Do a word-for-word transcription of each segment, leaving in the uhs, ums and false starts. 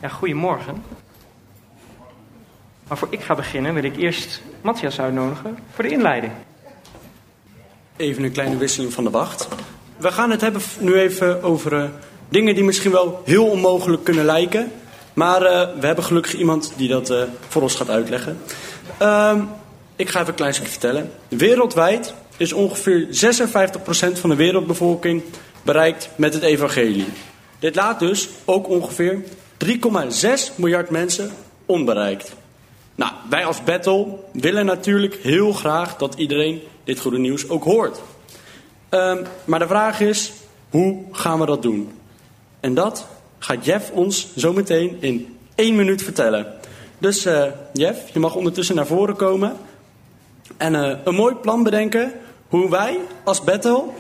Ja, goedemorgen. Maar voor ik ga beginnen wil ik eerst Matthias uitnodigen voor de inleiding. Even een kleine wisseling van de wacht. We gaan het hebben nu even over uh, dingen die misschien wel heel onmogelijk kunnen lijken. Maar uh, we hebben gelukkig iemand die dat uh, voor ons gaat uitleggen. Uh, ik ga even een klein stukje vertellen. Wereldwijd is ongeveer zesenvijftig procent van de wereldbevolking bereikt met het evangelie. Dit laat dus ook ongeveer drie komma zes miljard mensen onbereikt. Nou, wij als Bethel willen natuurlijk heel graag dat iedereen dit goede nieuws ook hoort. Um, maar de vraag is, hoe gaan we dat doen? En dat gaat Jeff ons zo meteen in één minuut vertellen. Dus uh, Jeff, je mag ondertussen naar voren komen. En uh, een mooi plan bedenken hoe wij als Bethel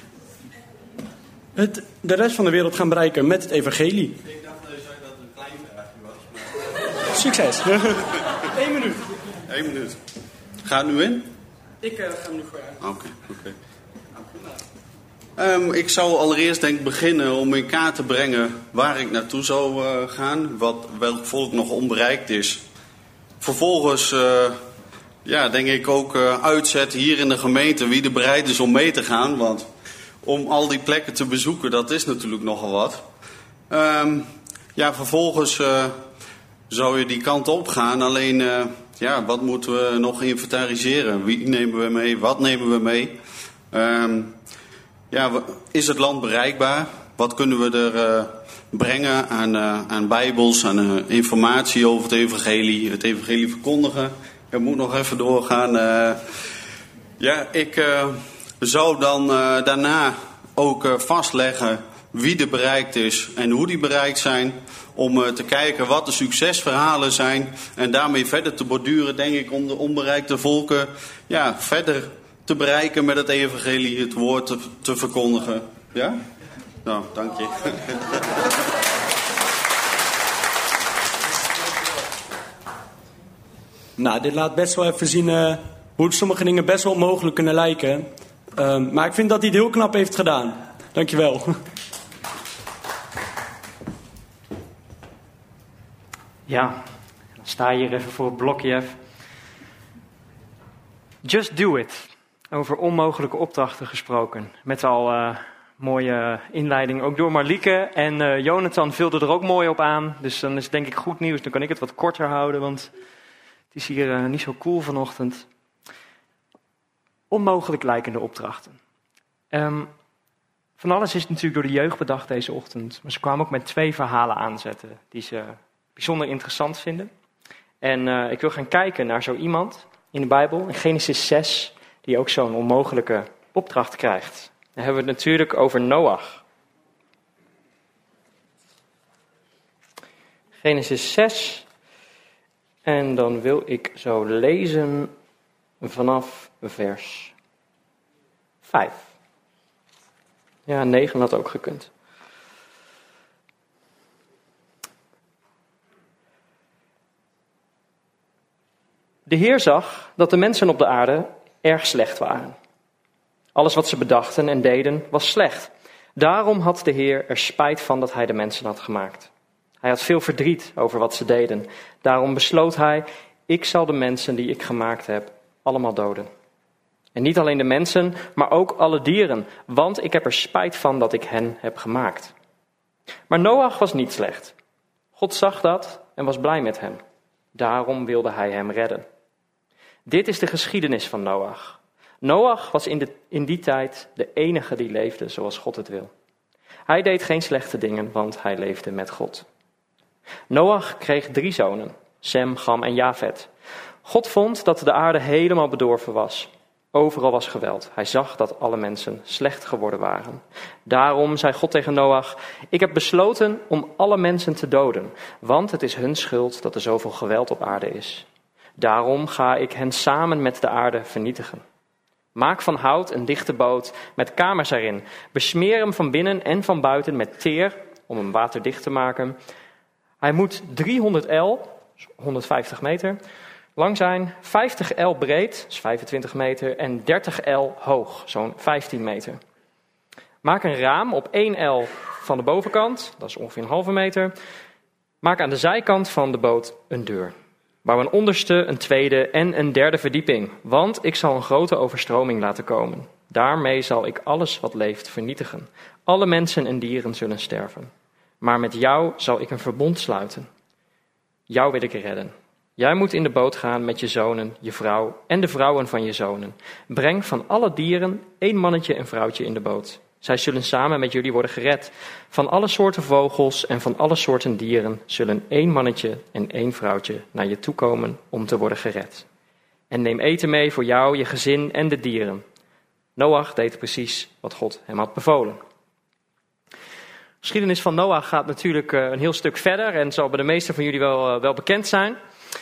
het, de rest van de wereld gaan bereiken met het evangelie. Ik dacht dat je zei dat het een klein vraagje was. Maar... Succes. Eén minuut. Eén minuut. Gaat het nu in? Ik uh, ga hem nu voor je uit. Oké, oké. Um, ik zou allereerst denk ik beginnen om in kaart te brengen waar ik naartoe zou uh, gaan. Wat, welk volk nog onbereikt is. Vervolgens uh, ja, denk ik ook uh, uitzetten hier in de gemeente wie er bereid is om mee te gaan. Want om al die plekken te bezoeken, dat is natuurlijk nogal wat. Um, ja, vervolgens uh, zou je die kant op gaan. Alleen, uh, ja, wat moeten we nog inventariseren? Wie nemen we mee? Wat nemen we mee? Um, ja, is het land bereikbaar? Wat kunnen we er uh, brengen aan, uh, aan bijbels, aan uh, informatie over het evangelie? Het evangelie verkondigen. Ik moet nog even doorgaan. Uh, ja, ik uh, zou dan uh, daarna ook uh, vastleggen wie er bereikt is en hoe die bereikt zijn. Om uh, te kijken wat de succesverhalen zijn. En daarmee verder te borduren, denk ik, om de onbereikte volken ja, verder te bereiken met het evangelie, het woord te, te verkondigen. Ja? Nou, dank je. Nou, dit laat best wel even zien uh, hoe sommige dingen best wel onmogelijk kunnen lijken. Uh, maar ik vind dat hij het heel knap heeft gedaan. Dankjewel. Ja, dan sta je hier even voor het blokje, Jeff. Just do it. Over onmogelijke opdrachten gesproken. Met al uh, mooie inleiding, ook door Marlieke. En uh, Jonathan vulde er ook mooi op aan. Dus dan is het denk ik goed nieuws. Dan kan ik het wat korter houden, want het is hier uh, niet zo cool vanochtend. Onmogelijk lijkende opdrachten. Um, van alles is natuurlijk door de jeugd bedacht deze ochtend. Maar ze kwamen ook met twee verhalen aanzetten die ze bijzonder interessant vinden. En uh, ik wil gaan kijken naar zo iemand in de Bijbel, in Genesis zes, die ook zo'n onmogelijke opdracht krijgt. Dan hebben we het natuurlijk over Noach. Genesis zes. En dan wil ik zo lezen vanaf vers vijf. Ja, negen had ook gekund. De Heer zag dat de mensen op de aarde erg slecht waren. Alles wat ze bedachten en deden was slecht. Daarom had de Heer er spijt van dat hij de mensen had gemaakt. Hij had veel verdriet over wat ze deden. Daarom besloot hij, ik zal de mensen die ik gemaakt heb allemaal doden. En niet alleen de mensen, maar ook alle dieren, want ik heb er spijt van dat ik hen heb gemaakt. Maar Noach was niet slecht. God zag dat en was blij met hem. Daarom wilde hij hem redden. Dit is de geschiedenis van Noach. Noach was in, de, in die tijd de enige die leefde zoals God het wil. Hij deed geen slechte dingen, want hij leefde met God. Noach kreeg drie zonen, Sem, Cham en Jafet. God vond dat de aarde helemaal bedorven was. Overal was geweld. Hij zag dat alle mensen slecht geworden waren. Daarom zei God tegen Noach, ik heb besloten om alle mensen te doden, want het is hun schuld dat er zoveel geweld op aarde is. Daarom ga ik hen samen met de aarde vernietigen. Maak van hout een dichte boot met kamers erin. Besmeer hem van binnen en van buiten met teer om hem waterdicht te maken. Hij moet driehonderd el, honderdvijftig meter, lang zijn, vijftig el breed, dat is vijfentwintig meter, en dertig el hoog, zo'n vijftien meter. Maak een raam op één el van de bovenkant, dat is ongeveer een halve meter. Maak aan de zijkant van de boot een deur. Bouw een onderste, een tweede en een derde verdieping. Want ik zal een grote overstroming laten komen. Daarmee zal ik alles wat leeft vernietigen. Alle mensen en dieren zullen sterven. Maar met jou zal ik een verbond sluiten. Jou wil ik redden. Jij moet in de boot gaan met je zonen, je vrouw en de vrouwen van je zonen. Breng van alle dieren één mannetje en vrouwtje in de boot. Zij zullen samen met jullie worden gered. Van alle soorten vogels en van alle soorten dieren zullen één mannetje en één vrouwtje naar je toe komen om te worden gered. En neem eten mee voor jou, je gezin en de dieren. Noach deed precies wat God hem had bevolen. De geschiedenis van Noach gaat natuurlijk een heel stuk verder en zal bij de meesten van jullie wel, wel bekend zijn.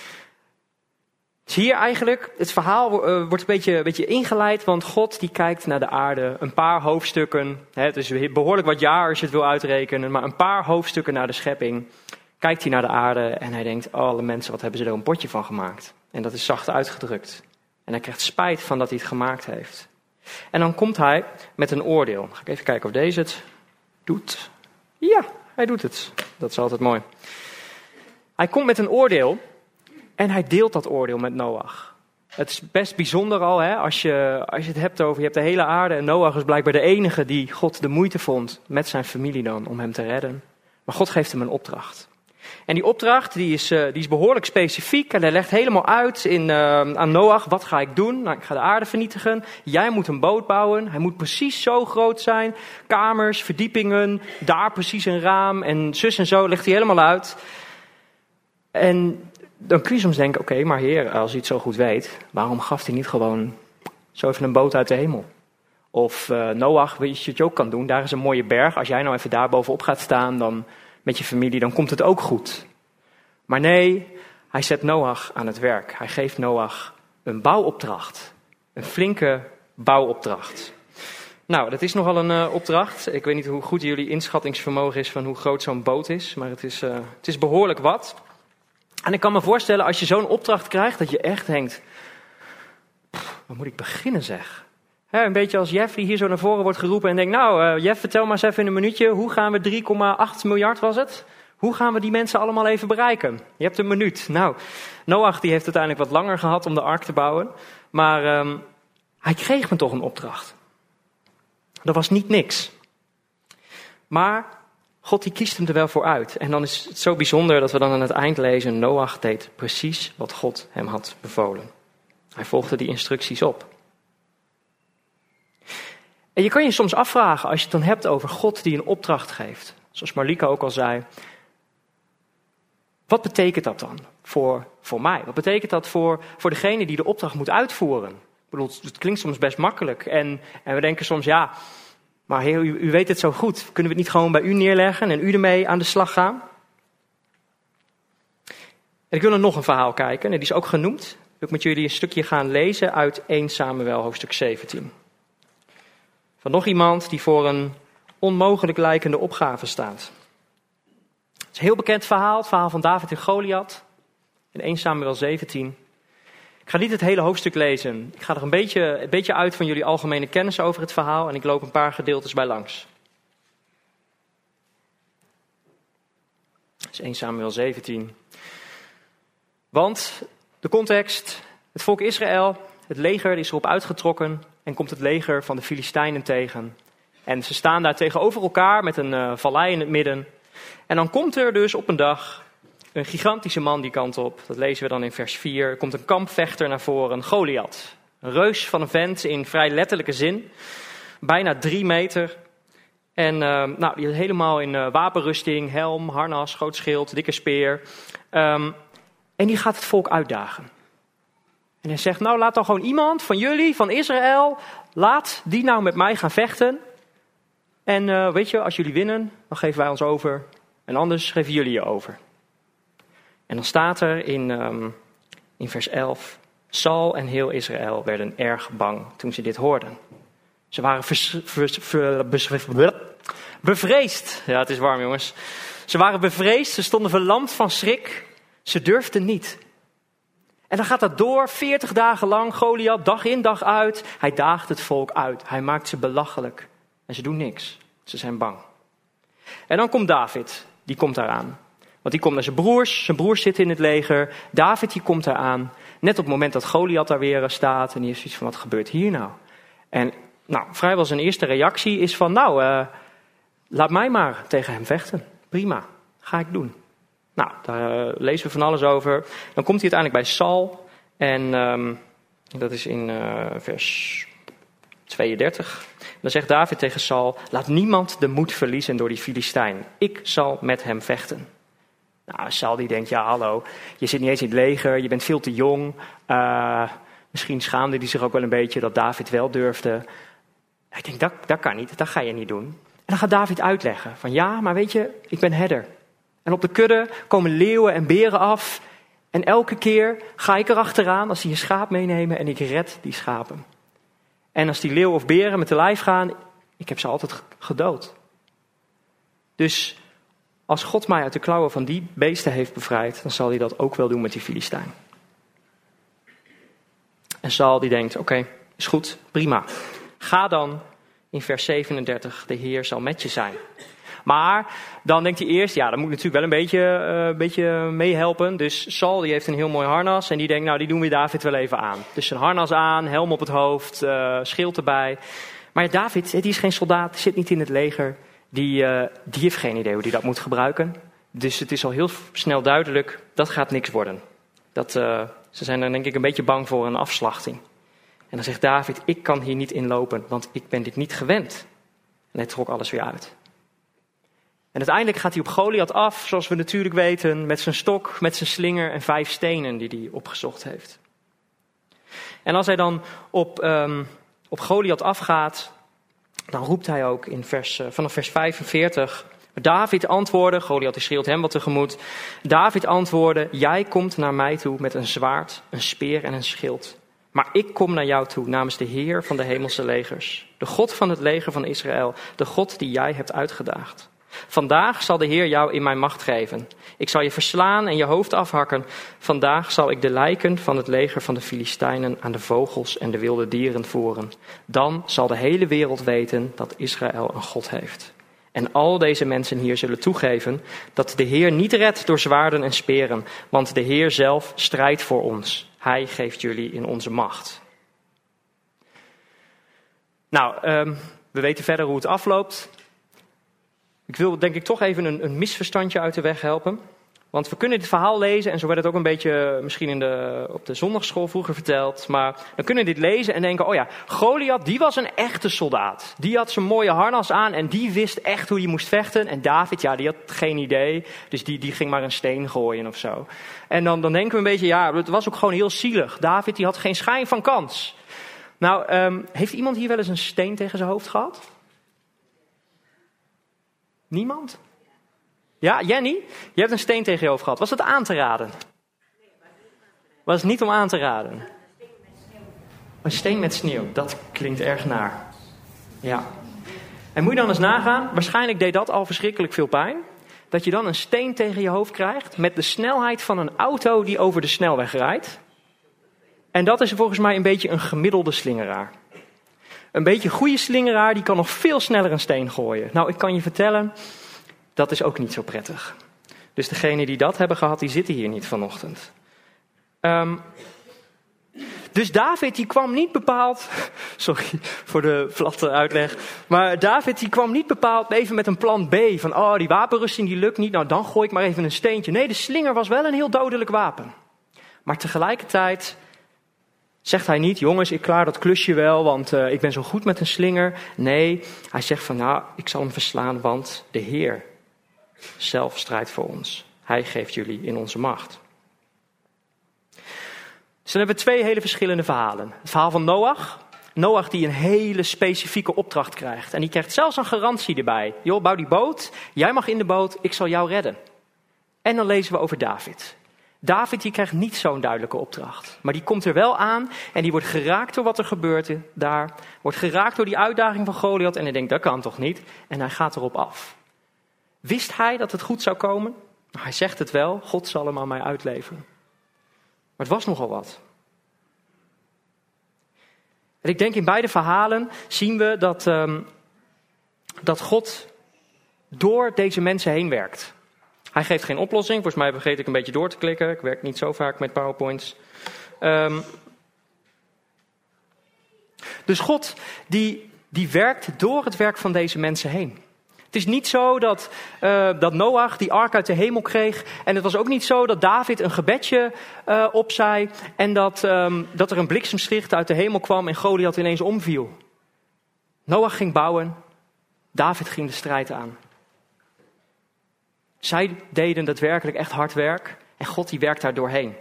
Dus hier eigenlijk, het verhaal uh, wordt een beetje, een beetje ingeleid, want God die kijkt naar de aarde, een paar hoofdstukken, hè, het is behoorlijk wat jaar als je het wil uitrekenen, maar een paar hoofdstukken naar de schepping, kijkt hij naar de aarde en hij denkt, oh, alle mensen, wat hebben ze er een potje van gemaakt? En dat is zacht uitgedrukt. En hij krijgt spijt van dat hij het gemaakt heeft. En dan komt hij met een oordeel. Dan ga ik even kijken of deze het doet. Ja, hij doet het. Dat is altijd mooi. Hij komt met een oordeel. En hij deelt dat oordeel met Noach. Het is best bijzonder al, hè, als je, als je het hebt over, je hebt de hele aarde en Noach is blijkbaar de enige die God de moeite vond met zijn familie dan, om hem te redden. Maar God geeft hem een opdracht. En die opdracht die is, uh, die is behoorlijk specifiek en hij legt helemaal uit in, uh, aan Noach, wat ga ik doen? Nou, ik ga de aarde vernietigen, jij moet een boot bouwen, hij moet precies zo groot zijn, kamers, verdiepingen, daar precies een raam en zus en zo, legt hij helemaal uit. En dan kun je soms denken, oké, okay, maar Heer, als hij het zo goed weet, waarom gaf hij niet gewoon zo even een boot uit de hemel? Of uh, Noach, weet je wat je ook kan doen? Daar is een mooie berg. Als jij nou even daar bovenop gaat staan dan met je familie, dan komt het ook goed. Maar nee, hij zet Noach aan het werk. Hij geeft Noach een bouwopdracht. Een flinke bouwopdracht. Nou, dat is nogal een uh, opdracht. Ik weet niet hoe goed jullie inschattingsvermogen is van hoe groot zo'n boot is. Maar het is, uh, het is behoorlijk wat. En ik kan me voorstellen, als je zo'n opdracht krijgt, dat je echt denkt, pff, waar moet ik beginnen zeg? He, een beetje als Jeff die hier zo naar voren wordt geroepen en denkt, nou uh, Jeff, vertel maar eens even in een minuutje, hoe gaan we drie komma acht miljard was het? Hoe gaan we die mensen allemaal even bereiken? Je hebt een minuut. Nou, Noach die heeft uiteindelijk wat langer gehad om de ark te bouwen, maar um, hij kreeg me toch een opdracht. Dat was niet niks. Maar God die kiest hem er wel voor uit. En dan is het zo bijzonder dat we dan aan het eind lezen, Noach deed precies wat God hem had bevolen. Hij volgde die instructies op. En je kan je soms afvragen, als je het dan hebt over God die een opdracht geeft. Zoals Marlika ook al zei. Wat betekent dat dan voor, voor mij? Wat betekent dat voor, voor degene die de opdracht moet uitvoeren? Ik bedoel, het klinkt soms best makkelijk. En, en we denken soms, ja, maar Heer, u, u weet het zo goed. Kunnen we het niet gewoon bij u neerleggen en u ermee aan de slag gaan? En ik wil er nog een verhaal kijken, en die is ook genoemd. Wil ik met jullie een stukje gaan lezen uit Eerste Samuel, hoofdstuk zeventien. Van nog iemand die voor een onmogelijk lijkende opgave staat. Het is een heel bekend verhaal, het verhaal van David en Goliath. In Eerste Samuel zeventien. Ik ga niet het hele hoofdstuk lezen. Ik ga er een beetje, een beetje uit van jullie algemene kennis over het verhaal. En ik loop een paar gedeeltes bij langs. Dat is Eerste Samuel zeventien. Want de context, het volk Israël, het leger is erop uitgetrokken en komt het leger van de Filistijnen tegen. En ze staan daar tegenover elkaar met een uh, vallei in het midden. En dan komt er dus op een dag een gigantische man die kant op. Dat lezen we dan in vers vier. Er komt een kampvechter naar voren, Goliath. Een reus van een vent in vrij letterlijke zin. Bijna drie meter. En uh, nou, die is helemaal in uh, wapenrusting, helm, harnas, groot schild, dikke speer. Um, en die gaat het volk uitdagen. En hij zegt, nou laat dan gewoon iemand van jullie, van Israël, laat die nou met mij gaan vechten. En uh, weet je, als jullie winnen, dan geven wij ons over. En anders geven jullie je over. En dan staat er in, um, in vers elf, Saul en heel Israël werden erg bang toen ze dit hoorden. Ze waren vers, vers, vers, vers, bevreesd. Ja, het is warm jongens. Ze waren bevreesd, ze stonden verlamd van schrik. Ze durfden niet. En dan gaat dat door, veertig dagen lang, Goliath, dag in dag uit. Hij daagt het volk uit, hij maakt ze belachelijk. En ze doen niks, ze zijn bang. En dan komt David, die komt daaraan. Want die komt naar zijn broers. Zijn broers zitten in het leger. David die komt eraan. Net op het moment dat Goliath daar weer staat. En die heeft zoiets van, wat gebeurt hier nou? En nou, vrijwel zijn eerste reactie is van, nou, uh, laat mij maar tegen hem vechten. Prima, ga ik doen. Nou, daar uh, lezen we van alles over. Dan komt hij uiteindelijk bij Saul. En um, dat is in uh, vers tweeëndertig. Dan zegt David tegen Saul, laat niemand de moed verliezen door die Filistijn. Ik zal met hem vechten. Nou, Saul die denkt, ja hallo, je zit niet eens in het leger, je bent veel te jong. Uh, misschien schaamde hij zich ook wel een beetje dat David wel durfde. Ik denk, dat, dat kan niet, dat ga je niet doen. En dan gaat David uitleggen van ja, maar weet je, ik ben herder. En op de kudde komen leeuwen en beren af. En elke keer ga ik erachteraan als die een schaap meenemen en ik red die schapen. En als die leeuw of beren met de lijf gaan, ik heb ze altijd gedood. Dus als God mij uit de klauwen van die beesten heeft bevrijd, dan zal hij dat ook wel doen met die Filistijn. En Saul die denkt, oké, okay, is goed, prima. Ga dan in vers zevenendertig, de Heer zal met je zijn. Maar dan denkt hij eerst, ja, dat moet natuurlijk wel een beetje, uh, een beetje meehelpen. Dus Saul die heeft een heel mooi harnas en die denkt, nou die doen we David wel even aan. Dus zijn harnas aan, helm op het hoofd, uh, schild erbij. Maar David, die is geen soldaat, zit niet in het leger. Die, uh, die heeft geen idee hoe hij dat moet gebruiken. Dus het is al heel snel duidelijk, dat gaat niks worden. Dat, uh, ze zijn er denk ik een beetje bang voor een afslachting. En dan zegt David, ik kan hier niet inlopen, want ik ben dit niet gewend. En hij trok alles weer uit. En uiteindelijk gaat hij op Goliath af, zoals we natuurlijk weten, met zijn stok, met zijn slinger en vijf stenen die hij opgezocht heeft. En als hij dan op, um, op Goliath afgaat, dan roept hij ook in vers, uh, vanaf vers vijfenveertig. David antwoordde, Goliath die schreeuwt hem wat tegemoet. David antwoordde, jij komt naar mij toe met een zwaard, een speer en een schild. Maar ik kom naar jou toe namens de Heer van de hemelse legers. De God van het leger van Israël, de God die jij hebt uitgedaagd. Vandaag zal de Heer jou in mijn macht geven. Ik zal je verslaan en je hoofd afhakken. Vandaag zal ik de lijken van het leger van de Filistijnen aan de vogels en de wilde dieren voeren. Dan zal de hele wereld weten dat Israël een God heeft. En al deze mensen hier zullen toegeven dat de Heer niet redt door zwaarden en speren, want de Heer zelf strijdt voor ons. Hij geeft jullie in onze macht. Nou, um, we weten verder hoe het afloopt. Ik wil denk ik toch even een, een misverstandje uit de weg helpen. Want we kunnen dit verhaal lezen, en zo werd het ook een beetje misschien in de, op de zondagschool vroeger verteld. Maar dan kunnen we dit lezen en denken, oh ja, Goliath die was een echte soldaat. Die had zijn mooie harnas aan en die wist echt hoe je moest vechten. En David, ja, die had geen idee, dus die, die ging maar een steen gooien of zo. En dan, dan denken we een beetje, ja, het was ook gewoon heel zielig. David die had geen schijn van kans. Nou, um, heeft iemand hier wel eens een steen tegen zijn hoofd gehad? Niemand? Ja, Jenny? Je hebt een steen tegen je hoofd gehad. Was het aan te raden? Was het niet om aan te raden? Een steen met sneeuw, dat klinkt erg naar. Ja. En moet je dan eens nagaan, waarschijnlijk deed dat al verschrikkelijk veel pijn. Dat je dan een steen tegen je hoofd krijgt met de snelheid van een auto die over de snelweg rijdt. En dat is volgens mij een beetje een gemiddelde slingeraar. Een beetje goede slingeraar, die kan nog veel sneller een steen gooien. Nou, ik kan je vertellen, dat is ook niet zo prettig. Dus degenen die dat hebben gehad, die zitten hier niet vanochtend. Um, dus David, die kwam niet bepaald... Sorry voor de platte uitleg. Maar David, die kwam niet bepaald even met een plan B. Van, oh, die wapenrusting, die lukt niet. Nou, dan gooi ik maar even een steentje. Nee, de slinger was wel een heel dodelijk wapen. Maar tegelijkertijd zegt hij niet, jongens, ik klaar dat klusje wel, want uh, ik ben zo goed met een slinger. Nee, hij zegt van, nou, ik zal hem verslaan, want de Heer zelf strijdt voor ons. Hij geeft jullie in onze macht. Dus dan hebben we twee hele verschillende verhalen. Het verhaal van Noach. Noach die een hele specifieke opdracht krijgt. En die krijgt zelfs een garantie erbij. Joh, bouw die boot, jij mag in de boot, ik zal jou redden. En dan lezen we over David. David die krijgt niet zo'n duidelijke opdracht. Maar die komt er wel aan en die wordt geraakt door wat er gebeurt daar. Wordt geraakt door die uitdaging van Goliath en hij denkt, dat kan toch niet? En hij gaat erop af. Wist hij dat het goed zou komen? Nou, hij zegt het wel, God zal hem aan mij uitleveren. Maar het was nogal wat. En ik denk in beide verhalen zien we dat, um, dat God door deze mensen heen werkt. Hij geeft geen oplossing. Volgens mij vergeet ik een beetje door te klikken. Ik werk niet zo vaak met PowerPoints. Um, dus God, die, die werkt door het werk van deze mensen heen. Het is niet zo dat, uh, dat Noach die ark uit de hemel kreeg. En het was ook niet zo dat David een gebedje uh, opzei. En dat, um, dat er een bliksemschicht uit de hemel kwam en Goliath ineens omviel. Noach ging bouwen. David ging de strijd aan. Zij deden daadwerkelijk echt hard werk. En God die werkt daar doorheen.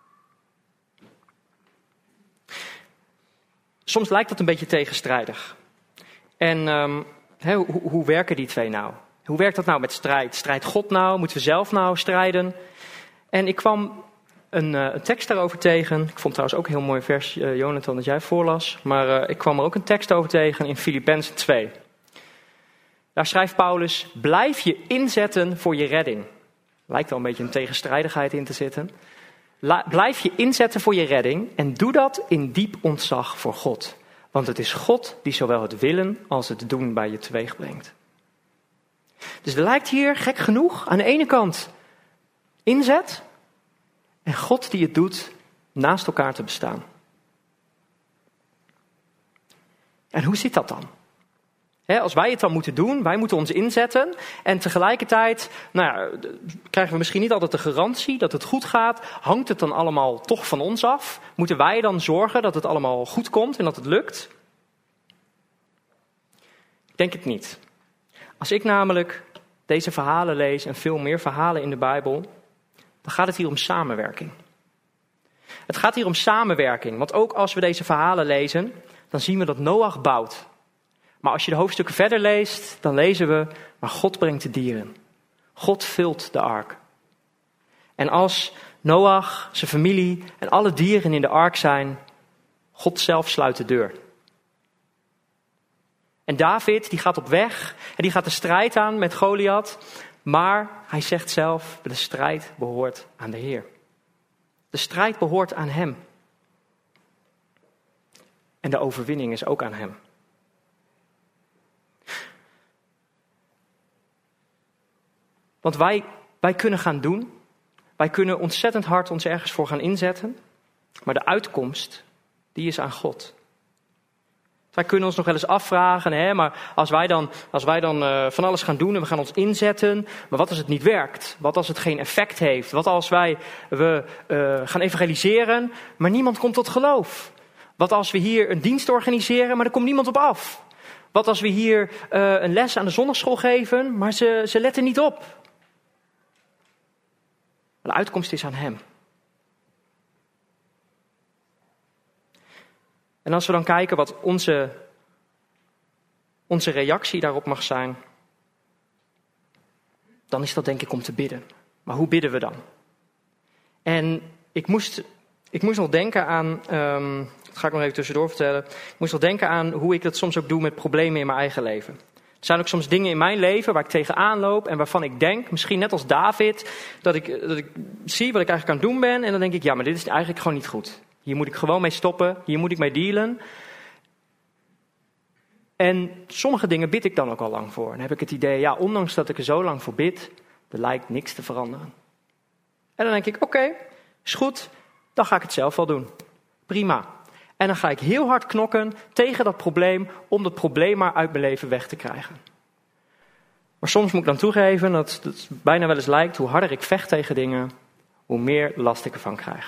Soms lijkt dat een beetje tegenstrijdig. En um, he, hoe, hoe werken die twee nou? Hoe werkt dat nou met strijd? Strijdt God nou? Moeten we zelf nou strijden? En ik kwam een, uh, een tekst daarover tegen. Ik vond trouwens ook een heel mooi vers, uh, Jonathan, dat jij voorlas. Maar uh, ik kwam er ook een tekst over tegen in Filippenzen twee. Daar schrijft Paulus: blijf je inzetten voor je redding. Lijkt wel een beetje een tegenstrijdigheid in te zitten. La, blijf je inzetten voor je redding en doe dat in diep ontzag voor God. Want het is God die zowel het willen als het doen bij je teweeg brengt. Dus er lijkt hier, gek genoeg, aan de ene kant inzet en God die het doet naast elkaar te bestaan. En hoe zit dat dan? He, als wij het dan moeten doen, wij moeten ons inzetten. En tegelijkertijd nou ja, krijgen we misschien niet altijd de garantie dat het goed gaat. Hangt het dan allemaal toch van ons af? Moeten wij dan zorgen dat het allemaal goed komt en dat het lukt? Ik denk het niet. Als ik namelijk deze verhalen lees en veel meer verhalen in de Bijbel, dan gaat het hier om samenwerking. Het gaat hier om samenwerking, want ook als we deze verhalen lezen, dan zien we dat Noach bouwt. Maar als je de hoofdstukken verder leest, dan lezen we, maar God brengt de dieren. God vult de ark. En als Noach, zijn familie en alle dieren in de ark zijn, God zelf sluit de deur. En David, die gaat op weg en die gaat de strijd aan met Goliath. Maar hij zegt zelf, de strijd behoort aan de Heer. De strijd behoort aan hem. En de overwinning is ook aan hem. Want wij, wij kunnen gaan doen. Wij kunnen ontzettend hard ons ergens voor gaan inzetten. Maar de uitkomst, die is aan God. Wij kunnen ons nog wel eens afvragen, hè, maar als wij dan, als wij dan uh, van alles gaan doen en we gaan ons inzetten. Maar wat als het niet werkt? Wat als het geen effect heeft? Wat als wij we, uh, gaan evangeliseren, maar niemand komt tot geloof? Wat als we hier een dienst organiseren, maar er komt niemand op af? Wat als we hier uh, een les aan de zondagschool geven, maar ze, ze letten niet op? De uitkomst is aan hem. En als we dan kijken wat onze, onze reactie daarop mag zijn, dan is dat denk ik om te bidden. Maar hoe bidden we dan? En ik moest, ik moest nog denken aan, um, dat ga ik nog even tussendoor vertellen. Ik moest nog denken aan hoe ik dat soms ook doe met problemen in mijn eigen leven. Er zijn ook soms dingen in mijn leven waar ik tegenaan loop en waarvan ik denk, misschien net als David, dat ik, dat ik zie wat ik eigenlijk aan het doen ben. En dan denk ik, ja, maar dit is eigenlijk gewoon niet goed. Hier moet ik gewoon mee stoppen, hier moet ik mee dealen. En sommige dingen bid ik dan ook al lang voor. Dan heb ik het idee, ja, ondanks dat ik er zo lang voor bid, er lijkt niks te veranderen. En dan denk ik, oké, okay, is goed, dan ga ik het zelf wel doen. Prima. En dan ga ik heel hard knokken tegen dat probleem, om dat probleem maar uit mijn leven weg te krijgen. Maar soms moet ik dan toegeven dat het bijna wel eens lijkt, hoe harder ik vecht tegen dingen, hoe meer last ik ervan krijg.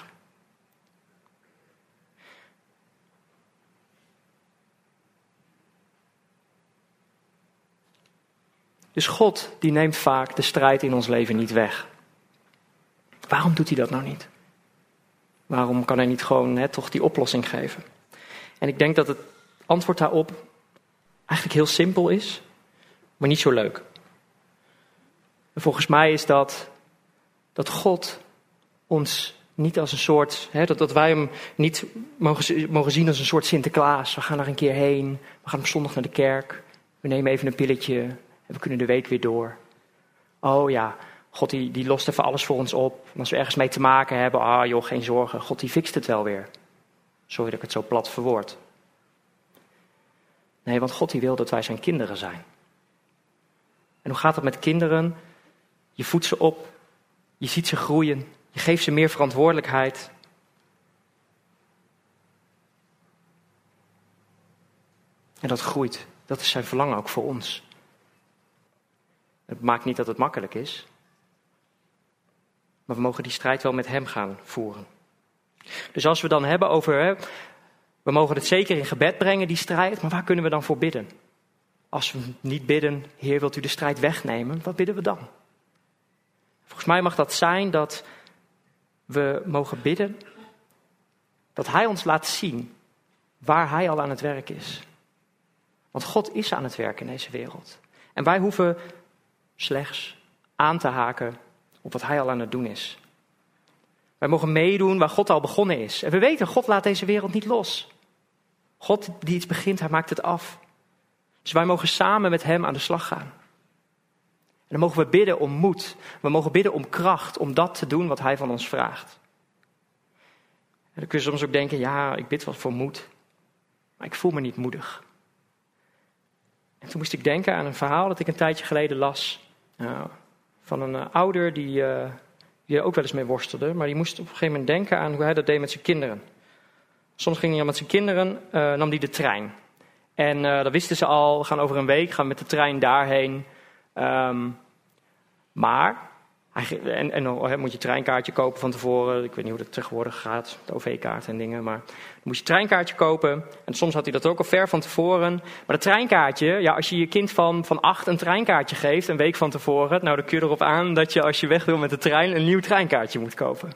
Dus God, die neemt vaak de strijd in ons leven niet weg. Waarom doet hij dat nou niet? Waarom kan hij niet gewoon hè, toch die oplossing geven? En ik denk dat het antwoord daarop eigenlijk heel simpel is, maar niet zo leuk. En volgens mij is dat dat God ons niet als een soort, hè, dat, dat wij hem niet mogen, mogen zien als een soort Sinterklaas. We gaan er een keer heen, we gaan op zondag naar de kerk, we nemen even een pilletje en we kunnen de week weer door. Oh ja, God die, die lost even alles voor ons op. En als we ergens mee te maken hebben, ah joh, geen zorgen. God die fixt het wel weer. Sorry dat ik het zo plat verwoord. Nee, want God die wil dat wij zijn kinderen zijn. En hoe gaat het met kinderen? Je voedt ze op Je ziet ze groeien. Je geeft ze meer verantwoordelijkheid. En dat groeit. Dat is zijn verlangen ook voor ons. Het maakt niet dat het makkelijk is. Maar we mogen die strijd wel met hem gaan voeren. Dus als we dan hebben over, hè, we mogen het zeker in gebed brengen, die strijd. Maar waar kunnen we dan voor bidden? Als we niet bidden, Heer, wilt u de strijd wegnemen? Wat bidden we dan? Volgens mij mag dat zijn dat we mogen bidden dat hij ons laat zien waar hij al aan het werk is. Want God is aan het werk in deze wereld. En wij hoeven slechts aan te haken op wat hij al aan het doen is. Wij mogen meedoen waar God al begonnen is. En we weten, God laat deze wereld niet los. God die iets begint, hij maakt het af. Dus wij mogen samen met hem aan de slag gaan. En dan mogen we bidden om moed. We mogen bidden om kracht, om dat te doen wat hij van ons vraagt. En dan kun je soms ook denken, ja, ik bid wel voor moed. Maar ik voel me niet moedig. En toen moest ik denken aan een verhaal dat ik een tijdje geleden las. Uh, van een uh, ouder die, uh, die er ook wel eens mee worstelde. Maar die moest op een gegeven moment denken aan hoe hij dat deed met zijn kinderen. Soms ging hij met zijn kinderen, uh, nam hij de trein. En uh, dat wisten ze al, we gaan over een week, gaan we met de trein daarheen. Um, maar, hij, en, en dan he, moet je treinkaartje kopen van tevoren. Ik weet niet hoe dat tegenwoordig gaat, de O V-kaart en dingen. Maar dan moest je een treinkaartje kopen. En soms had hij dat ook al ver van tevoren. Maar dat treinkaartje, ja, als je je kind van, van acht een treinkaartje geeft, een week van tevoren. Nou, dan kun je erop aan dat je als je weg wil met de trein een nieuw treinkaartje moet kopen.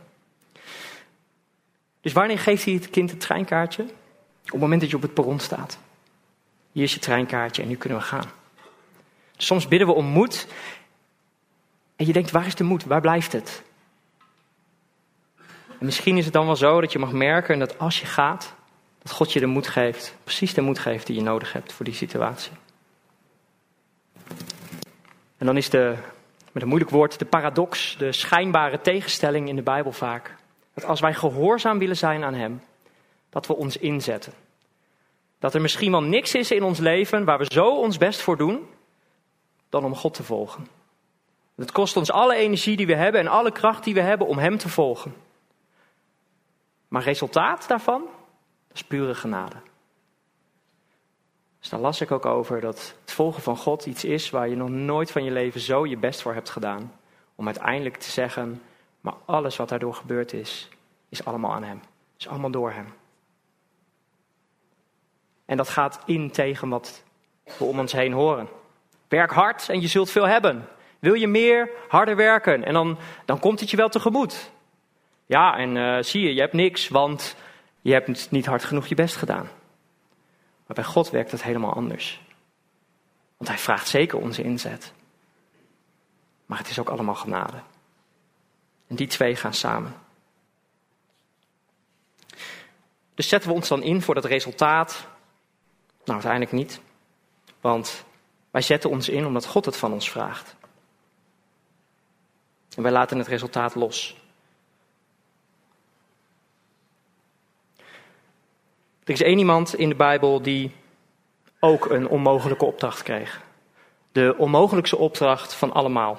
Dus wanneer geeft hij het kind het treinkaartje? Op het moment dat je op het perron staat. Hier is je treinkaartje en nu kunnen we gaan. Soms bidden we om moed. En je denkt, waar is de moed? Waar blijft het? En misschien is het dan wel zo dat je mag merken dat als je gaat, dat God je de moed geeft. Precies de moed geeft die je nodig hebt voor die situatie. En dan is de, met een moeilijk woord, de paradox, de schijnbare tegenstelling in de Bijbel vaak. Dat als wij gehoorzaam willen zijn aan hem, dat we ons inzetten. Dat er misschien wel niks is in ons leven waar we zo ons best voor doen, dan om God te volgen. Het kost ons alle energie die we hebben en alle kracht die we hebben om hem te volgen. Maar resultaat daarvan, dat is pure genade. Dus daar las ik ook over dat het volgen van God iets is waar je nog nooit van je leven zo je best voor hebt gedaan. Om uiteindelijk te zeggen, maar alles wat daardoor gebeurd is, is allemaal aan hem. Is allemaal door hem. En dat gaat in tegen wat we om ons heen horen. Werk hard en je zult veel hebben. Wil je meer, harder werken en dan, dan komt het je wel tegemoet. Ja, en uh, zie je, je hebt niks, want je hebt niet hard genoeg je best gedaan. Maar bij God werkt het helemaal anders. Want hij vraagt zeker onze inzet. Maar het is ook allemaal genade. En die twee gaan samen. Dus zetten we ons dan in voor dat resultaat? Nou, uiteindelijk niet. Want wij zetten ons in omdat God het van ons vraagt. En wij laten het resultaat los. Er is één iemand in de Bijbel die ook een onmogelijke opdracht kreeg. De onmogelijkste opdracht van allemaal.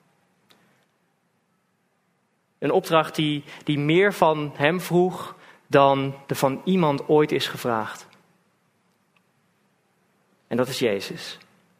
Een opdracht die, die meer van hem vroeg dan er van iemand ooit is gevraagd. En dat is Jezus.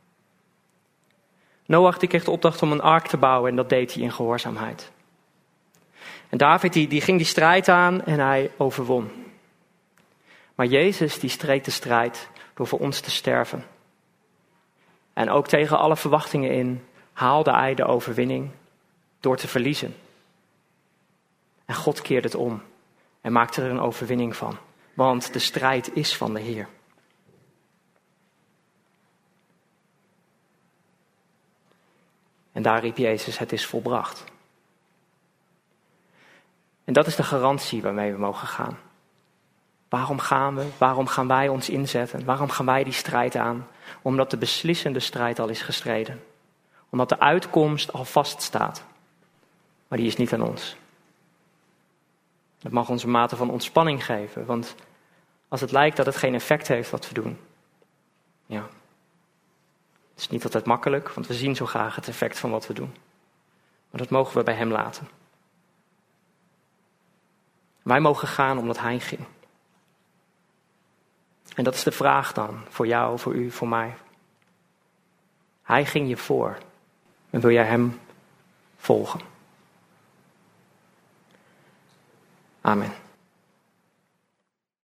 Noach die kreeg de opdracht om een ark te bouwen en dat deed hij in gehoorzaamheid. En David die, die ging die strijd aan en hij overwon. Maar Jezus die streed de strijd door voor ons te sterven. En ook tegen alle verwachtingen in haalde hij de overwinning door te verliezen. En God keerde het om en maakte er een overwinning van. Want de strijd is van de Heer. En daar riep Jezus, het is volbracht. En dat is de garantie waarmee we mogen gaan. Waarom gaan we? Waarom gaan wij ons inzetten? Waarom gaan wij die strijd aan? Omdat de beslissende strijd al is gestreden. Omdat de uitkomst al vaststaat. Maar die is niet aan ons. Dat mag ons een mate van ontspanning geven. Want als het lijkt dat het geen effect heeft wat we doen. Ja. Het is niet altijd makkelijk, want we zien zo graag het effect van wat we doen. Maar dat mogen we bij hem laten. Wij mogen gaan omdat hij ging. En dat is de vraag dan voor jou, voor u, voor mij. Hij ging je voor. En wil jij hem volgen? Amen.